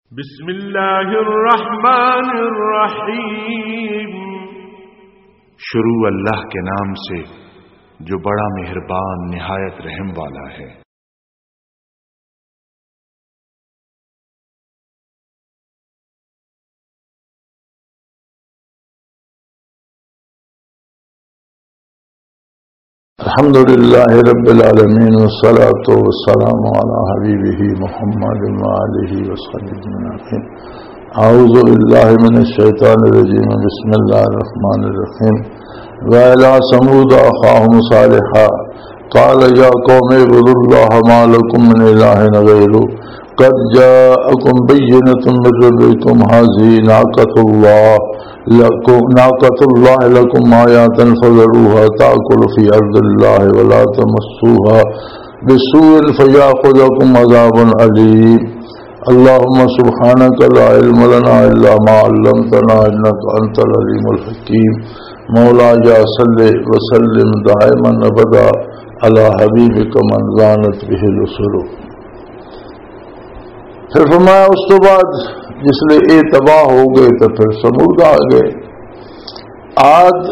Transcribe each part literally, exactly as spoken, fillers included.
بسم اللہ الرحمن الرحیم، شروع اللہ کے نام سے جو بڑا مہربان نہایت رحم والا ہے۔ الحمد للہ رب العالمین والصلاة والسلام علی حبیبہ محمد وآلہ وصحبہ اجمعین۔ اعوذ باللہ من الشیطان الرجیم، بسم اللہ الرحمن الرحیم۔ وإلی ثمود أخاهم صالحا قال یا قوم اعبدوا اللہ ما لکم من الہ غیرہ قد جاءکم بینۃ من ربکم هذه ناقۃ اللہ ناقۃ اللہ لکم آیات فذروها تأکل فی ارض اللہ ولا تمسوها بسوء فیأخذکم عذاب علیم۔ اللہم سبحانک لا علم لنا الا ما علمتنا انک انت العلیم الحکیم۔ مولایا صلی وسلم دائما ابدا علی حبیبک من زانت بہ الرسل۔ پھر فرمایا اس تو بعد جس لیے اے تباہ ہو گئے تو پھر سمود آ گئے۔ آد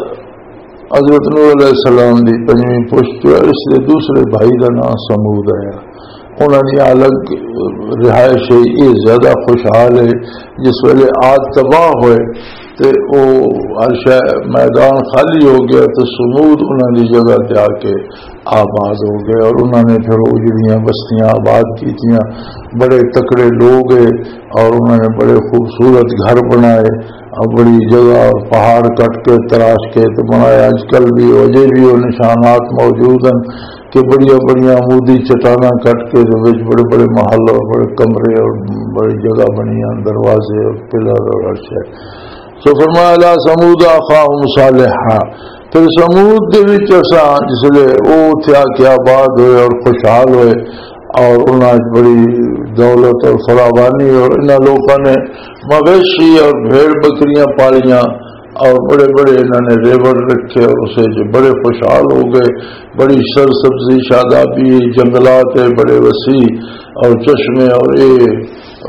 حضرت نوح علیہ السلام دی پنجویں پشت جو ہے، اس لیے دوسرے بھائی کا نام سمود ہے۔ انہوں نے الگ رہائش ہے، یہ زیادہ خوشحال ہے۔ جس ویلے آد تباہ ہوئے تو وہ ہر شے میدان خالی ہو گیا تو سمود انہوں نے جگہ تے آ کے آباد ہو گئے، اور انہوں نے پھر اجڑیاں بستیاں آباد کی تھیں۔ بڑے تکڑے لوگ ہیں اور انہوں نے بڑے خوبصورت گھر بنائے اور بڑی جگہ اور پہاڑ کٹ کے تراش کے تو بنائے۔ آج کل بھی وجہ بھی وہ نشانات موجود ہیں کہ بڑی بڑی عمودی چٹاناں کٹ کے بڑے بڑے محل اور بڑے کمرے اور بڑی جگہ بنی ہیں، دروازے اور پلر اور ہر شے۔ تو فرمایا لا سمود اخاهم صالحا، پھر سمود دے وچ اساں جس لے او تھیا کہ آباد ہوئے اور خوشحال ہوئے، اور انہاں بڑی دولت اور فراوانی، اور انہاں لوگوں نے مویشی اور بھیڑ بکریاں پالیاں اور بڑے بڑے انہوں نے ریور رکھے، اور اسے جو بڑے خوشحال ہو گئے۔ بڑی سر سبزی شادابی، جنگلات بڑے وسیع اور چشمے، اور یہ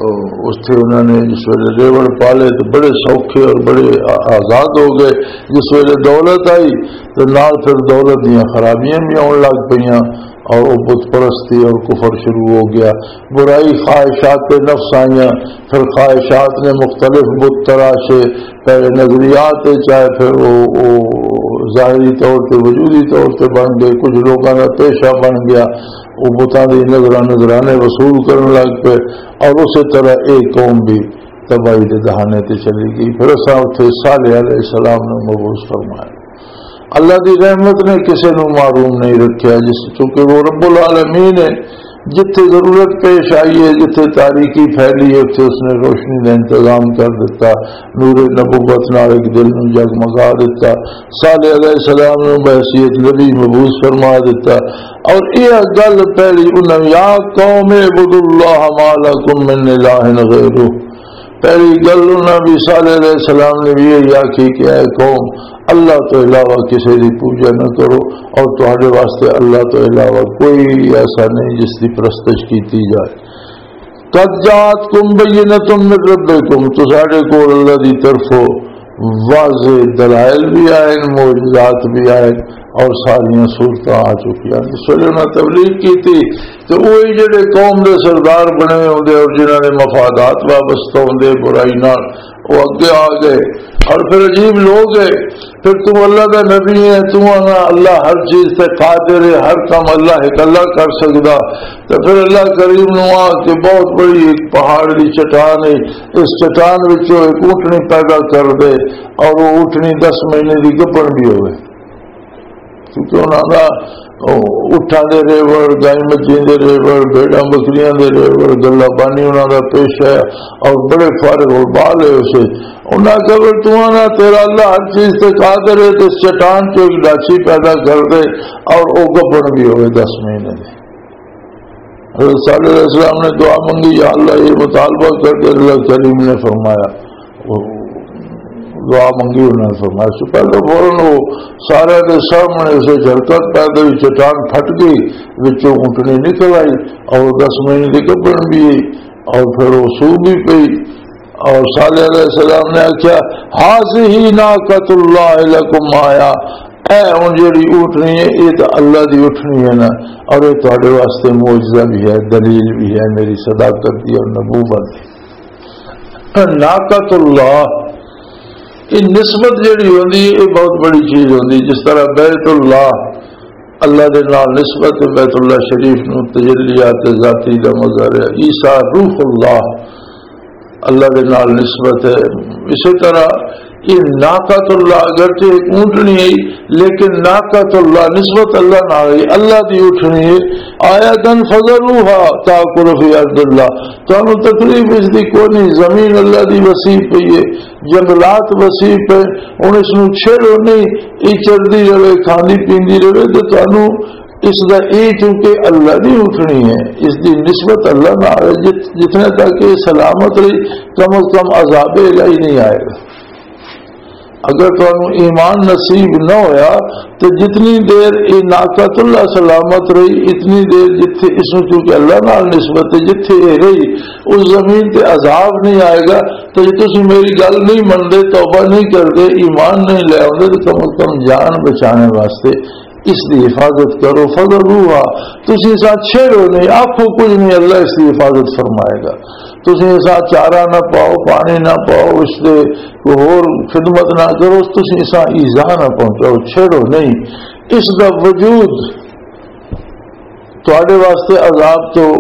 اس سے انہوں نے جس ویلے ریوڑ پالے تو بڑے سوکھے اور بڑے آزاد ہو گئے۔ جس ویلے دولت آئی تو نال پھر دولت دیا خرابیاں بھی آن لگ پئیاں، اور وہ بت پرستی اور کفر شروع ہو گیا۔ برائی خواہشات نفس آئیاں، پھر خواہشات نے مختلف بت تراشے، پہلے نظریات چاہے پھر وہ ظاہری طور پہ وجودی طور پہ بن گئے، کچھ لوگوں کا پیشہ بن گیا، وہ بتاں دی نظران نظرانے وصول کرنے لگ پہ، اور اسی طرح ایک قوم بھی تباہی دے دہانے تے چلی گئی۔ پھر اساں اتھے صالح علیہ السلام نے مبعوث فرمایا۔ اللہ دی رحمت نے کسی نو معروم نہیں رکھا، جس چونکہ وہ رب العالمین ہے۔ جتھے ضرورت پیش آئی ہے، جتھے تاریکی پھیلی ہے، اتھے اس نے روشنی کا انتظام کر دیتا، نور نبوت نال ایک دل نو جگمگا دیتا، صالح علیہ السلام نے بحیثیت نبی مبعوث فرما دیتا۔ اور یہ گل پہلی انہوں یا قوم اعبدوا اللہ ما لکم من الہ غیرہ، پہلی گل انہوں بھی صالح علیہ السلام نے بھی یہ آخی کہ اے قوم اللہ تو علاوہ کسی کی پوجا نہ کرو، اور تہاڈے واسطے اللہ تو علاوہ کوئی ایسا نہیں جس کی پرستش کی جائے۔ قد جاءتکم بینۃ من ربکم، تو ساڈے کول اللہ دی طرفوں واضح دلائل بھی آئے، معجزات بھی آئے، اور ساریاں صورتیں آ چکی ہیں۔ اس ویلے انہوں نے تبلیغ کی تھی تو وہی جڑے قوم دے سردار بنے ہوندے اور جنہوں نے مفادات وابستہ ہوندے برائی نال، وہ اگے آ گئے، اور پھر عجیب لوگ ہے۔ پھر تم اللہ کا نبی ہے، تم آنا اللہ ہر چیز سے قادر ہے، ہر کام اللہ اکلا کر سکتا، تو پھر اللہ کریم نو آ کے بہت بڑی ایک پہاڑ کی چٹان ہے، اس چٹان وچوں ایک اونٹنی پیدا کر دے، اور وہ اونٹنی دس مہینے کی گپن بھی ہوئے، کیونکہ انہوں کا اٹھاں دے ریوڑ، گائیں مجھیں دے ریوڑ، بھیڑاں بکریاں دے ریوڑ، گلا بانی انہوں کا پیش ہے، اور بڑے فارغ البال ہے اسے۔ انہوں نے کہا تو آنا تیرا اللہ ہر چیز سے قادر ہے، تو اس چٹان چو ایک ڈاچی پیدا کر دے، اور وہ گپن بھی ہوئے دس مہینے میں۔ حضرت صالح علیہ السلام نے دعا منگی، یا اللہ یہ مطالبہ کر کے اللہ کریم نے فرمایا، دعا منگی، انہوں نے فرمایا سے پہلے فوراً وہ سارے کے سامنے اسے جھرکت پیدا ہوئی، چٹان پھٹ گئی، بچوں اونٹنی نکل آئی، اور دس مہینے کی گپن بھی، اور پھر وہ سو بھی پئی اور صالح علیہ السلام نے آخیا حاذہ ناقۃ اللہ لکم آیا، اے ہوں جیڑی اٹھنی ہے یہ تو اللہ دی اٹھنی ہے نا، اور یہ تواڈے واسطے معجزہ بھی ہے، دلیل بھی ہے میری صداقت دی اور نبوت دی۔ ناقۃ اللہ یہ نسبت جیڑی ہوندی ہے یہ بہت بڑی چیز ہوندی، جس طرح بیت اللہ اللہ دے نال نسبت بیت اللہ شریف نو تجلیات ذاتی دا مظہر ہے، عیسیٰ روح اللہ اللہ دے نال نسبت ہے۔ اسی طرح یہ ناقۃ اللہ اگرچہ ایک اونٹنی ہے لیکن ناقۃ اللہ نسبت اللہ نہ آئی، اللہ دی اٹھنی ہے۔ آیتن فضلوها تاکل فی ارض اللہ، تو تکلیف اس دی کوئی نہیں، زمین اللہ دی وسیع پئی ہے، جنگلات وسیع پہ، ہن اس نو چھیڑو نہیں، یہ چلدی رہے کھاندی پیندی رہے، تو تانوں اس دا اے چونکہ اللہ دی اٹھنی ہے، اس دی نسبت اللہ نہ آئے، جتنے تک یہ سلامت رہی کم از کم عذاب الہی نہیں آئے گا۔ اگر تمہیں ایمان نصیب نہ ہویا تو جتنی دیر یہ ناقۃ اللہ سلامت رہی اتنی دیر جتھے اس میں کیونکہ اللہ نال نسبت ہے جتھے یہ رہی اس زمین تے عذاب نہیں آئے گا۔ تو جی تسی میری گل نہیں منتے، توبہ نہیں کرتے، ایمان نہیں لے آتے، تو کم از کم جان بچانے واسطے اس کی حفاظت کرو۔ فضل ہوا تسی ساتھ چھیڑو نہیں، آنکھوں کچھ نہیں، اللہ اس کی حفاظت فرمائے گا۔ تسی ساتھ چارہ نہ پاؤ، پانی نہ پاؤ، اس سے کوئی اور خدمت نہ کرو، تسی ساتھ ایذا نہ پہنچاؤ، چھیڑو نہیں۔ اس کا وجود تھوڑے واسطے عذاب تو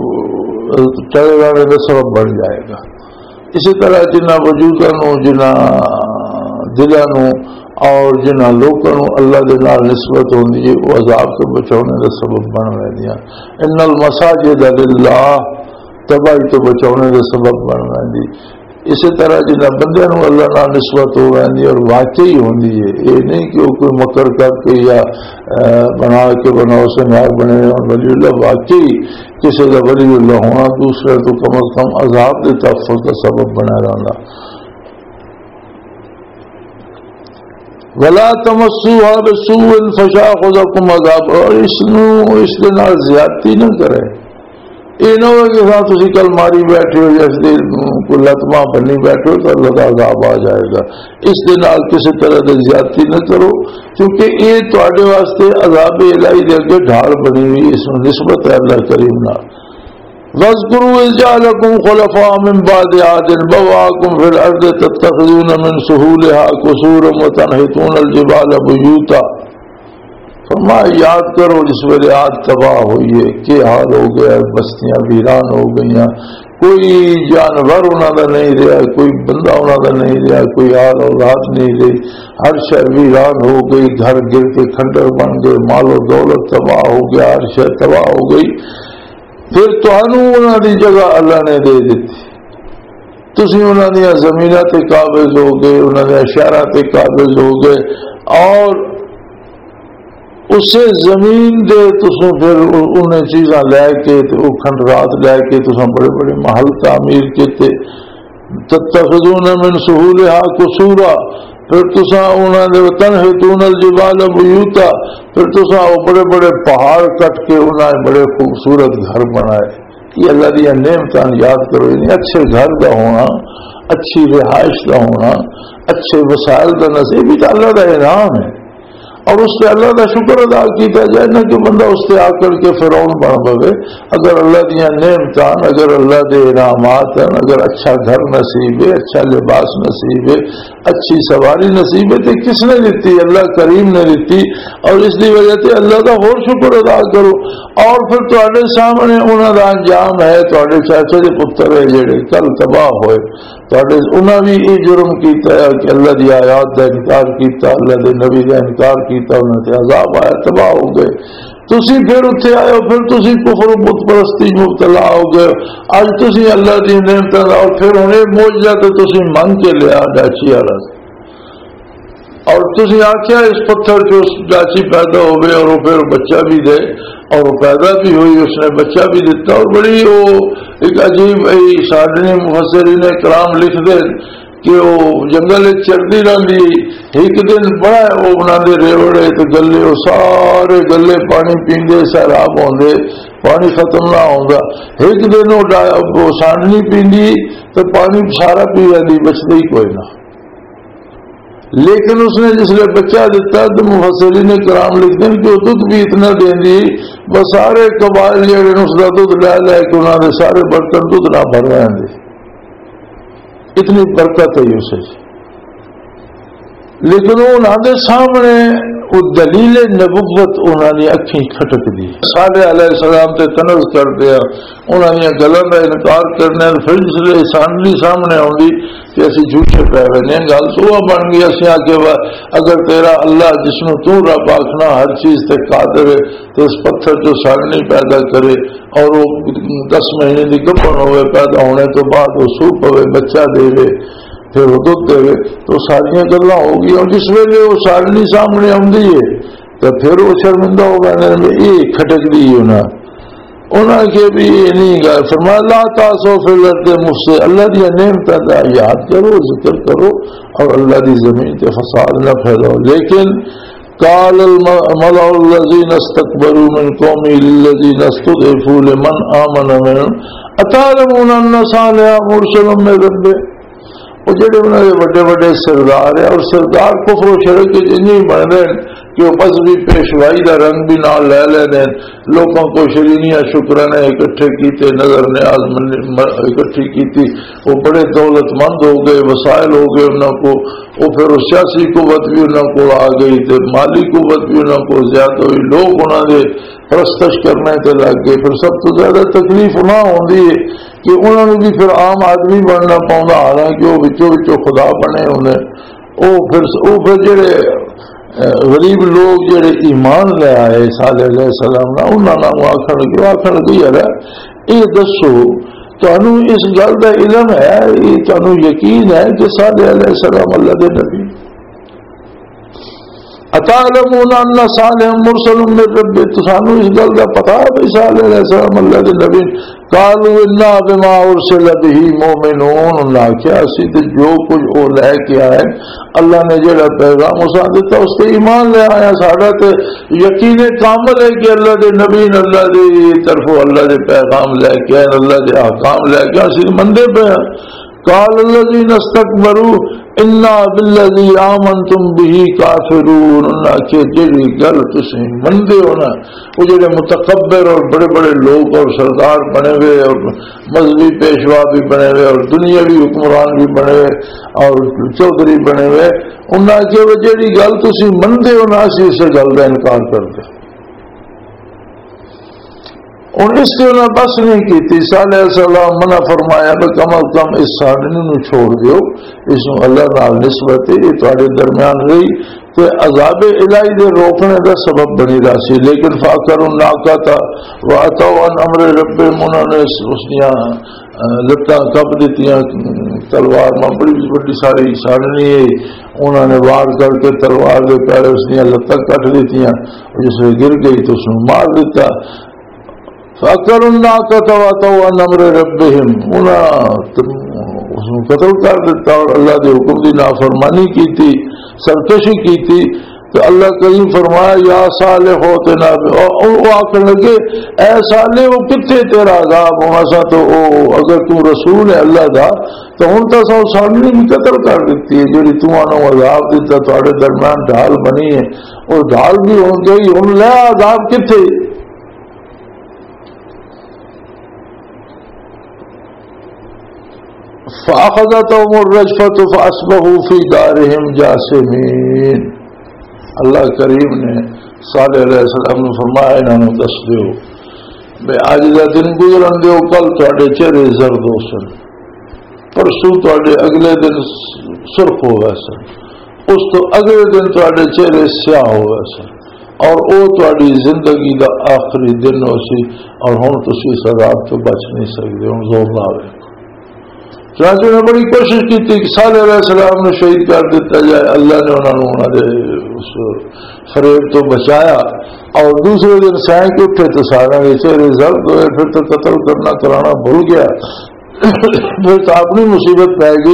چلے جانے کا سبب بن جائے گا۔ اسی طرح جنہ وجودوں جنہ دلوں اور جنہ لوگوں اللہ دے نال نسبت ہوندی ہے وہ عذاب تو بچاؤنے کا سبب بن رہی۔ ان المساجد للہ تباہی تو بچاؤنے کا سبب بن رہی۔ اسی طرح جنہ بندے نو اللہ نال نسبت ہو رہی اور واقعی ہوندی ہے، یہ نہیں کہ وہ کوئی مکر کر کے یا بنا کے بناؤ سے نہ بنے ولی اللہ، واقعی کسی کا ولی اللہ ہونا دوسرے تو کم از کم عذاب کے تحفظ کا سبب بنا رہا۔ ولا تمسوها بسوء فيأخذكم عذاب، اور اس نو اس دے نال زیادتی نہ کرے، یہ نہ ہو کہ ہاں تسی کل ماری بیٹھے ہو یا اس دے کو لتما بنی بیٹھے ہو تو اللہ کا عذاب آ جائے گا۔ اس دے نال کسی طرح کی زیادتی نہ کرو، کیونکہ یہ تواڈے واسطے عذاب الہی دے اگے ڈھال بنی ہوئی، اس میں نسبت ہے اللہ کریم نال۔ وَاذْكُرُوا إِذْ جَعَلَكُمْ خُلَفَاءَ مِنْ بَعْدِ عَادٍ وَبَوَّأَكُمْ فِي الْأَرْضِ تَتَّخِذُونَ مِنْ سُهُولِهَا قُصُورًا وَتَنْحِتُونَ الْجِبَالَ بُيُوتًا۔ فرمایا یاد کرو جس ویلے عاد تباہ ہوئی ہے، کہ حال ہو گیا، بستیاں ویران ہو گئیاں، کوئی جانور انہوں کا نہیں رہا، کوئی بندہ انہوں کا نہیں رہا، کوئی آل اولاد نہیں رہی، ہر شے ویران ہو گئی، گھر گر کے کھنڈر بن گئے، مال و دولت تباہ ہو گیا، ہر شے تباہ ہو گئی۔ پھر تہانوں انہوں دی جگہ اللہ نے دے دیتی، تسی انہوں دیا زمینہ تے قابض ہو گئے، انہوں دیا شہرہ تے قابض ہو گئے، اور اسے زمین دے تسوں پھر انہیں چیزاں لے کے وہ کھنڈرات لے کے تساں بڑے بڑے محل تعمیر کیتے۔ تتخذون من سہولها قصورا، پھر تساں انہوں نے تنحتون الجبال بیوتا، پھر تساں وہ بڑے بڑے پہاڑ کٹ کے انہوں نے بڑے خوبصورت گھر بنائے۔ یہ اللہ دی نعمتاں یاد کرو، یعنی اچھے گھر دا ہونا، اچھی رہائش دا ہونا، اچھے وسائل دا نصیب بھی تو اللہ دا انعام ہے، اور اس پہ اللہ کا شکر ادا کیتا جائے نہ کہ بندہ اس سے آ کر کے فرعون بن پوے۔ اگر اللہ دیا نعمتان، اگر اللہ دے انعامات ہیں، اگر اچھا گھر نصیب ہے، اچھا لباس نصیب ہے، اچھی سواری نصیب ہے، تو کس نے دیتی؟ اللہ کریم نے دیتی، اور اس دی وجہ سے اللہ کا اور شکر ادا کرو۔ اور پھر تواڈے سامنے انہوں کا انجام ہے، تواڈے چاچے دے پتر ہے جڑے کل تباہ ہوئے، تواڈے انہوں نے یہ جرم کیتا ہے کہ اللہ دی آیات کا انکار کیتا، اللہ دے نبی کا انکار کیتا، انہوں نے عذاب آیا، تباہ ہو گئے۔ تسی پھر اتنے آئے ہو، پھر تسی کفر و بت پرستی مبتلا ہو گئے، اج تسی اللہ دی نعمتاں اور پھر انہیں معجزہ تے تسی من کے لیا ڈاچی والا، اور تسی آخیا اس پتھر جو ڈاچی پیدا ہوئے اور وہ پھر بچہ بھی دے، اور وہ پیدا بھی ہوئی، اس نے بچہ بھی دیتا، اور بڑی وہ ایک عجیب سارے مفسرین کرام لکھ دے کہ وہ جنگل چلتی رہتی. ایک دن بڑا وہ بنا ریوڑے تو گلے وہ سارے گلے پانی پیندے سیراب ہوندے پانی ختم نہ ہوگا. ایک دن وہ سانڈنی پیندی تو پانی سارا پی جاتی بچتا ہی کوئی نہ. لیکن اس نے جس لئے بچہ دیتا تو مفسرین کرام لکھتے ہیں کہ وہ دودھ بھی اتنا دیں دی بس سارے قبائل جڑے اس کا دودھ لے لے کے انہوں نے سارے برتن دودھ نہ بھر رہے ہیں. اتنی برکت ہے اسے. لیکن وہ انہوں نے سامنے وہ دلیل نبوت انہوں نے اکھیں کھٹک دی. صالح علیہ السلام تے تنز کر دیا انہوں نے گلوں کا انکار کرنا. پھر جس لیے سانڈلی سامنے آؤں کہ اسی جھوٹے پہ رہے ہیں گل تو وہ بن گئی. اسی آگے اگر تیرا اللہ جس میں تو رب آخنا ہر چیز تے قادر ہے تو اس پتھر جو سانڈلی پیدا کرے اور وہ دس مہینے کی گپن ہوئے پیدا ہونے تو بعد وہ سوپ ہوئے بچہ دے پھر وہ دودھ دے تو ساری گلا ہو گئی. اور جس ویلے وہ سالنی سامنے آتی ہے تو پھر وہ شرمندہ ہو گئے یہ کھٹک دی انہوں کے بھی یہ نہیں گا. فرمایا لا تاسو فی الارض مفسدین اللہ دی نعمت دا یاد کرو ذکر کرو اور اللہ دی زمین تے فساد نہ پھیلاؤ. لیکن قال الملأ الذين استكبروا من قومه للذين استضعفوا لمن آمن منهم أتعلمون أن صالحا مرسل من ربه. وہ جڑے انہوں نے بڑے بڑے سردار ہیں اور سردار کفر و شرک کے جنہیں بن رہے ہیں کہ وہ بس بھی پیشوائی کا رنگ بھی نہ لے لے دیں. لوگوں کو شرینیاں شکرانے اکٹھے کیتے نظر نیاز اکٹھی کیتی وہ بڑے دولت مند ہو گئے وسائل ہو گئے انہوں کو. وہ پھر سیاسی قوت بھی انہوں کو آ گئی تو مالی قوت بھی انہوں کو زیادہ ہوئی. لوگ انہوں نے پرستش کرنے تے لگ گئے. پھر سب تو زیادہ تکلیف نہ ہوتی ہے کہ انہوں نے بھی پھر عام آدمی بننا پاؤں حالانکہ وہ بچوں بچوں خدا بنے انہیں. وہ پھر وہ پھر جڑے غریب لوگ جڑے ایمان لے آئے صالح علیہ السلام نہ انہوں نے آخر لگے آخر لگی یار یہ دسو تانوں اس گل کا علم ہے یہ تانوں یقین ہے کہ صالح علیہ السلام اللہ دے نبی اتعلمون ان صالح مرسل من رب تسانو اس گل کا پتہ ہے کہ صالح علیہ السلام اللہ دے نبی. قالوا انا بما ارسل به مؤمنون. اللہ کیا اسی تے جو کچھ وہ لے کے آئے اللہ نے جڑا پیغام اس دیتا اس تے ایمان لے آیا. ساڈا تے یقین کامل ہے کہ اللہ دے نبی اللہ دی طرفوں اللہ دے پیغام لے کے آئے اللہ دے احکام لے کے اسی مندے پہ ہیں. قال الذين استكبروا انا بالذي آمنتم به كافرون. اللہ کے جڑی گل تسی مندے ہو نا وہ جڑے متکبر اور بڑے بڑے لوگ اور سردار بنے ہوئے اور مذہبی پیشوا بھی بنے ہوئے اور دنیاوی حکمران بھی بنے ہوئے اور چودھری بنے ہوئے انہاں کے وہ جڑی گل تسی مندے ہو نا اسی اس گل کا انکار کرتے. اور اس کے انہیں بس نہیں کی تھی. صالح علیہ السلام منع فرمایا کہ کم از کم اس سانڈنی نو چھوڑ دیو اس نو اللہ نال نسبت ہے یہ تھوڑے درمیان رہی کہ عذاب الہی دے روکنے کا سبب بنی راسی. لیکن فاکر ناکا تھا واتو ان امر رب انہوں نے اس دیا لتاں کپ دیتیاں تلوار میں بڑی بڑی ساری سانڈنی ہے انہوں نے وار کر کے تلوار دے پیر اس دیا لتاں کٹ دیتیاں جس میں گر گئی تو اس نے مار دیتا. فَأَكَلُوا النَّاقَةَ وَعَتَوْا عَنْ أَمْرِ رَبِّهِمْ انہاں اس نے قتل کر دیتا اور اللہ کے حکم کی نافرمانی کی تھی سرکشی کی تھی. تو اللہ کریم فرمایا یا صالح ہوتنا اور وہ آکر لگے اے صالح وہ کتے تیرا عذاب ہونا سا تو او اگر تو رسول ہے اللہ دا تو ہن تو سو سامنے بھی قتل کر دیتی ہے جڑی تو انہوں عذاب دیتا تھوڑے درمیان ڈھال بنی ہے اور ڈھال بھی ہو گئی ہن لے عذاب کتے. فَأَخَذَتْهُمُ الرَّجْفَةُ فَأَصْبَحُوا فِي دَارِهِمْ جَاثِمِينَ. اللہ کریم نے صالح علیہ السلام نے فرمایا انہوں نے دس دیو بے آج دا دن گزرن دیو کل تواڈے چہرے زرد ہو سن پرسوں تواڈے اگلے دن سرخ ہو گئے سن اس تو اگلے دن تواڈے چہرے سیاہ ہو گئے سن اور او تواڈی زندگی دا آخری دن ہو سی اور ہن تسی اس عذاب تو بچ نہیں سکدے. ہن زور نہ آوے. چنانچہ نے بڑی کوشش کی تھی کہ صالح علیہ السلام نے شہید کر دیتا جائے. اللہ نے انہوں نے اس فریب تو بچایا اور دوسرے دن سائیں کے اٹھے تو سارا کے چہرے زرد ہوئے. پھر تو قتل کرنا کرانا بھول گیا. پھر تو اپنی مصیبت پہ گئی.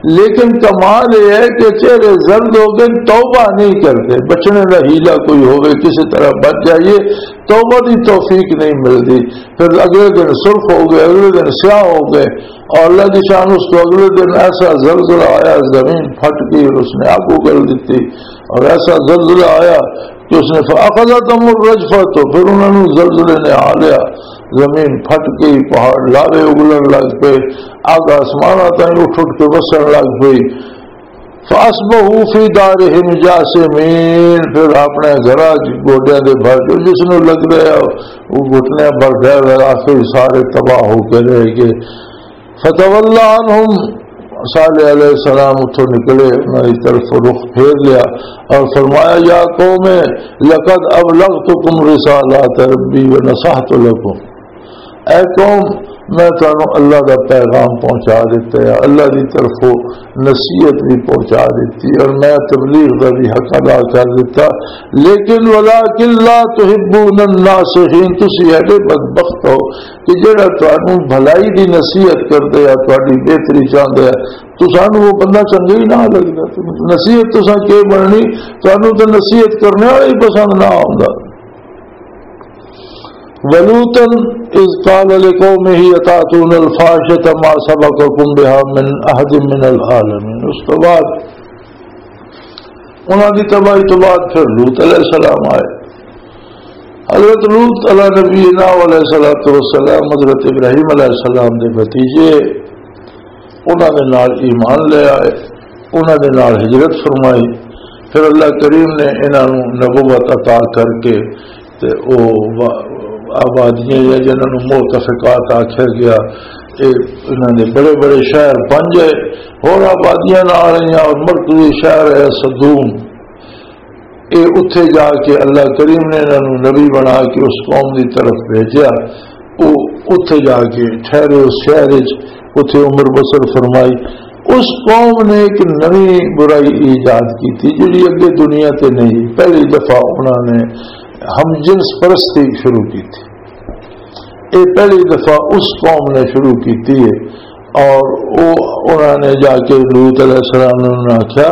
لیکن کمال یہ ہے کہ چہرے زرد ہو گئے توبہ نہیں کرتے. بچنے کا ہیلا کوئی ہوگا کسی طرح بچ جائیے, توبہ کی توفیق نہیں ملتی. پھر اگلے دن سرخ ہو گئے, اگلے دن سیاہ ہو گئے, اور اللہ کی شان اس کو اگلے دن ایسا زلزلہ آیا زمین پھٹ گئی اور اس نے آگ اگل دیتی, اور ایسا زلزلہ آیا کہ اس نے فاخذتہم الرجفہ, تو پھر انہوں نے زلزلے نے آ لیا, زمین پھٹ گئی, پہاڑ لاوے اگلن لگ پہ, آگ آسمانہ تائیں اٹھ اٹھ کے بسن لگ گئی. فاصبحوا فی دارہم جاثمین, پھر اپنے گھر گوڈیاں دے بھر جو جس نے لگ رہا وہ گھٹنے بھر گئے, آخر سارے تباہ ہو کے رہ گئے. فتولی عنہم, صالح علیہ السلام اتھو نکلے, انہی طرف رخ پھیر لیا اور فرمایا یا قوم لقد ابلغتکم رسالات ربی ونصحت لکم, اے قوم میں تمہیں اللہ کا پیغام پہنچا دیتا ہے, اللہ کی طرف نصیحت بھی پہنچا دیتی اور میں تبلیغ کا بھی حق ادا کر دیتا, لیکن ولکن لا تحبون الناصحین, تسی ایڈے بدبخت ہو کہ جڑا تانوں بھلائی دی نصیحت کرتے ہیں, تہاڈی بہتری چاہتے ہیں, تو سانو وہ بندہ چنگا ہی نہ لگتا. نصیحت تساں کی بننی, تانوں تو نصیحت کرنے والا ہی پسند نہ آوندا. ولوطا اذ قال لقومه اتاتون الفاحشة ما سبقكم بها من احد من العالمین. اس کے بعد انہوں کی تباہی تو بعد پھر لوط علیہ السلام آئے. حضرت لوط علیہ نبینا علیہ الصلوۃ والسلام حضرت ابراہیم علیہ السلام کے بھتیجے, انہوں نے نال ایمان لے آئے, انہوں نے نال ہجرت فرمائی. پھر اللہ کریم نے انہوں نبوت عطا کر کے تے او آبادیاں یا جنہوں موتفقات آخر گیا, انہوں نے بڑے بڑے شہر بن گئے, اور آبادیاں نہ آ رہی, اور مرکزی شہر ہے صدوم, اے اتھے جا کے اللہ کریم نے انہوں نبی بنا کے اس قوم کی طرف بھیجا. وہ اتھے جا کے ٹھہرے اس شہر, اتھے عمر بسر فرمائی. اس قوم نے ایک نئی برائی ایجاد کی تھی جی اگے دنیا تے نہیں, پہلی دفعہ انہوں نے ہم جنس پرستی شروع کی تھی. یہ پہلی دفعہ اس قوم نے شروع کی تھی, اور وہ انہوں نے جا کے لوط علیہ السلام نے آخیا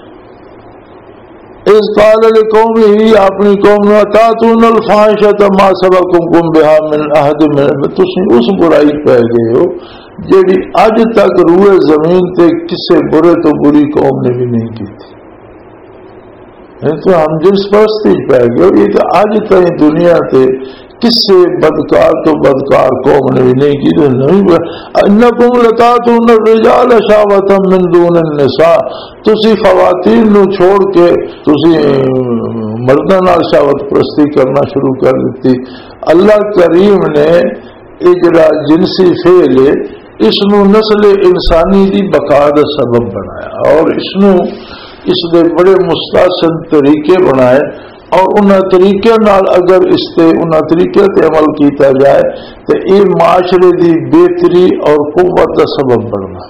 اس قال لقوم ہی, اپنی قوم نے اتاتون الفاحشة ما سبقكم بها من احد من, تسی اس برائی پہ گئے ہو جیڑی اج تک روئے زمین تے کسے برے تو بری قوم نے بھی نہیں کی تھی. تو ہم جنس پرستی پہ گئے, یہ تو آج تک دنیا تے کسے بدکار تو بدکار قوم نے بھی نہیں کی. انکم لتاتون الرجال شہوۃ من دون النساء, تسی خواتین نو چھوڑ کے تسی مرداں نال شہوت پرستی کرنا شروع کر دیتی. اللہ کریم نے اجرا جنسی فعل اس نو نسل انسانی دی بقا دا سبب بنایا, اور اس نو اس دے بڑے مستحسن طریقے بنائے, اور انہاں طریقے نال اگر اس تے انہاں طریقے تے عمل کیتا جائے تو یہ معاشرے دی بہتری اور قوت کا سبب بننا.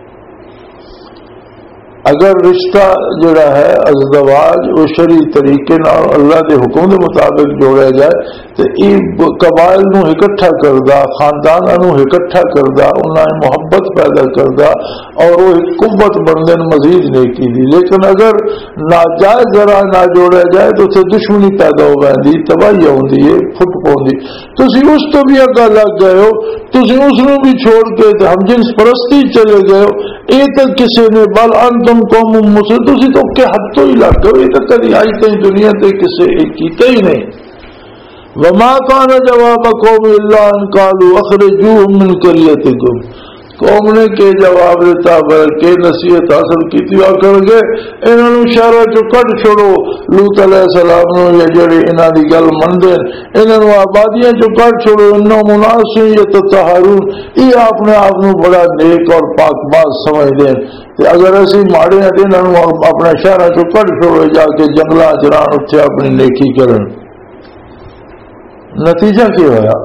اگر رشتہ جڑا ہے ازدواج وہ شرعی طریقے نال اللہ دے حکم دے مطابق جوڑا جائے تو یہ قبائل نو اکٹھا کردا, خانداناں نو اکٹھا کردا, انہاں محبت پیدا کردا, اور وہ ایک قوت بندے مزید نیکی دی. لیکن اگر ناجائز ذرا نہ جوڑا جائے تو اسے دشمنی پیدا ہو جاتی, تباہی ہوندی ہے, پھٹ پوندی. تسی اس تو بھی اگا لگ گئے ہو, تسی اس نو بھی چھوڑ کے ہم جنس پرستی چلے گئے ہو. یہ تو کسی نے بل انتم قوم مسلم, تسی تو کہ حد تو ہی لگ گئے, یہ تو کدی آج تک دنیا تے کسی کیتا ہی نہیں. وما كان جواب قوم الا ان قالوا اخرجوهم من قريتكم, قوم نے کہ جواب دیتا بلکہ نصیحت حاصل کی تھی اور کر گئے انہوں نے شہر چو کٹ چھوڑو لوط علیہ السلام نو, یا جڑے انہاں دی گل مندے انہوں نے آبادیاں چو کٹ چھوڑو, انہوں مناسب یتطہرون, یہ اپنے آپ نو بڑا نیک اور پاک باز سمجھ دیں. اگر ایسی ماڑے ہیں انہوں اپنے شہر چو کٹ چھوڑو, جا کے جنگلہ چران اتھے اپنی نیکی کرن. نتیجہ کیا ہوا؟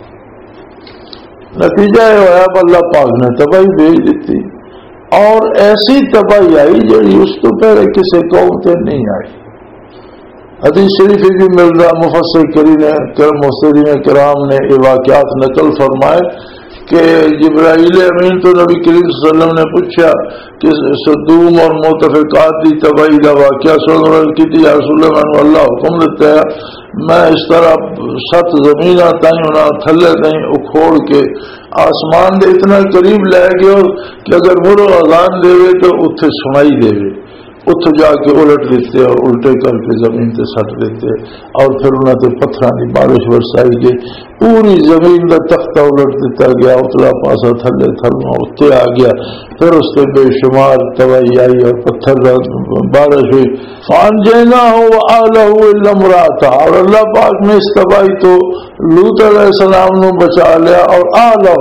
نتیجہ یہ ہوا کہ اللہ پاک نے تباہی بھیج دیتی, اور ایسی تباہی آئی جی اس تو پہلے کسی قوم سے نہیں آئی. حدیث شریف بھی مل رہا, مفسر کریم مفسرین کرام نے یہ واقعات نقل فرمائے کہ جبرائیل امین تو نبی کریم صلی اللہ علیہ وسلم نے پوچھا کہ صدوم اور متفقات کی تباہی کا واقعہ سن کی تھی یا رسول اللہ اللہ حکم دیتا ہے میں اس طرح ست زمین تائیں انہیں تھلے تائیں اکھوڑ کے آسمان دے اتنا قریب لے گئے کہ اگر مرو اذان دے تو اتنے سنائی دے اتو جا کے الٹ دیتے اور الٹے کر کے زمین تے سٹ دیتے اور پھر انہوں نے پتھراں دی بارش برسائی گئی پوری زمین کا تختہ الٹ دیتا گیا اتلا پاسا تھلے تھلنا اتنے آ گیا پھر اس سے بے شمار تباہی آئی اور پتھر بارش ہوئی فان جینا ہو آلہ الا امرأتہ اور اللہ پاک نے اس تباہی تو لوط علیہ السلام نو بچا لیا اور آلہ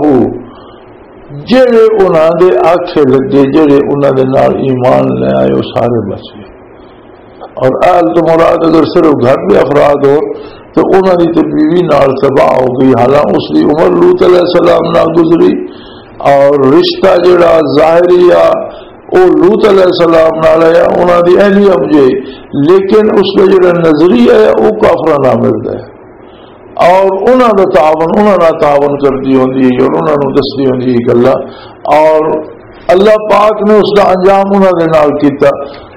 جڑے انہوں دے آنکھیں لگے جڑے انہوں دے نال ایمان لے آئے وہ سارے بچ گئے اور اہل تو مراد اگر صرف گھر میں افراد ہو تو انہوں نے تو بیوی نال تباہ ہو گئی حالانکہ اس کی عمر لوط علیہ السلام نہ گزری اور رشتہ جڑا ظاہریہ وہ لوط علیہ السلام نال ہے انہوں نے اہلی ابجے لیکن اس کا جڑا نظریہ ہے وہ کافرہ نہ ملتا ہے اور انہوں نے تعاون انہوں نے تعاون کرتی ہوتی اور انہوں نے دستی ہوتی گلا اور اللہ پاک نے اس کا انجام انہوں نے نال کیتا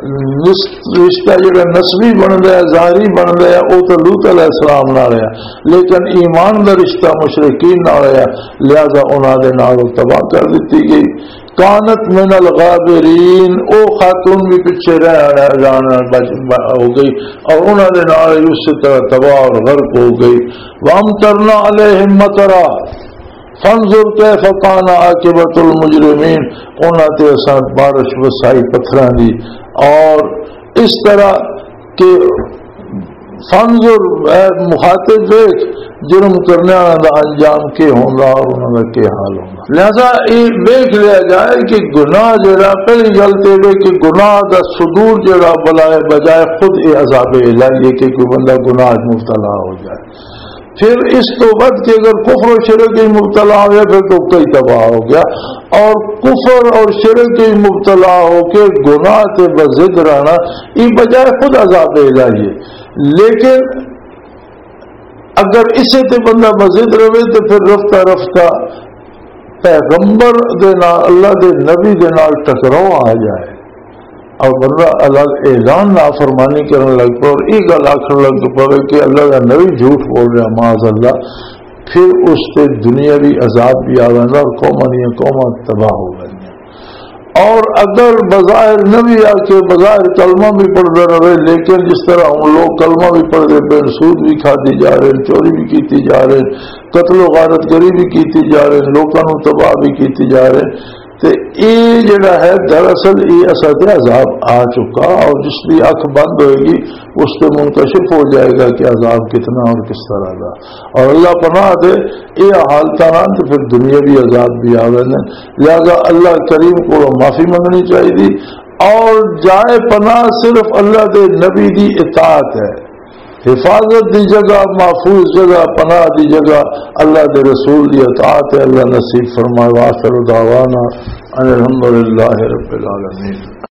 رشتہ جڑا نسبی بن گیا ظاہری بن گیا وہ تو لوط علیہ السلام نہ رہا لیکن ایمان کا رشتہ مشرکین نہ رہا لہذا انہوں نے نال تباہ کر دیتی گئی کانت من الغابرین او خاتون بھی پیچھے رہ جانا ہو گئی اور انہوں نے نال اس طرح تباہ اور غرق ہو گئی وامطرنا علیہم مطرا فانظر کیف کان عاقبۃ المجرمین انہوں نے اساں بارش وسائی پتھراں دی اور اس طرح کہ فانظر مخاطب دیکھ جرم کرنے والا انجام کے ہوگا اور انہوں کا کیا حال ہوگا لہذا یہ دیکھ لیا جائے کہ گناہ جڑا پہلی غلطی ہے کہ گناہ کا صدور جڑا بلائے بجائے خود یہ عذاب الہی کہ کوئی بندہ گناہ مبتلا ہو جائے پھر اس تو بعد کہ اگر کفر و شرک کی مبتلا ہو گیا پھر تو کئی تباہ ہو گیا اور کفر اور شرک کی مبتلا ہو کے گناہ سے بضد رہنا یہ بجائے خود عذاب الہی ہے لیکن اگر اسے تے بندہ بضد رہے تو پھر رفتہ رفتہ پیغمبر دے نال اللہ دے نبی دے نال ٹکراؤ آ جائے اور بندہ الگ اعلان نافرمانی کرنے لگ پڑے اور یہ گل آخر لگ پڑے کہ اللہ کا نبی جھوٹ بول رہا معاذ اللہ پھر اس سے دنیاوی عذاب بھی آ گا اور قوماں دیا قوماں تباہ ہو گئی اور اگر بظاہر نبی آ کے بظاہر کلمہ بھی پڑھتا رہے لیکن جس طرح ہم لوگ کلمہ بھی پڑھتے پہ سود بھی کھاتی جا رہے ہیں چوری بھی کیتی جا رہے ہیں قتل و غارت گری بھی کیتی جا رہے ہیں لوگوں کو تباہ بھی کیتی جا رہے ہیں تو یہ جڑا ہے دراصل یہ اثر عذاب آ چکا اور جس کی آنکھ بند ہوئے گی اس سے منکشف ہو جائے گا کہ عذاب کتنا اور کس طرح کا اور اللہ پناہ دے یہ حالت نہ تو پھر دنیا بھی عذاب بھی آ گئے لہذا اللہ کریم کو معافی منگنی چاہیے اور جائے پناہ صرف اللہ دے نبی دی اطاعت ہے حفاظت دی جگہ محفوظ جگہ پناہ دی جگہ اللہ دے رسول دی اطاعت ہے اللہ نصیب فرمائے وآخر دعوانا ان الحمدللہ رب العالمین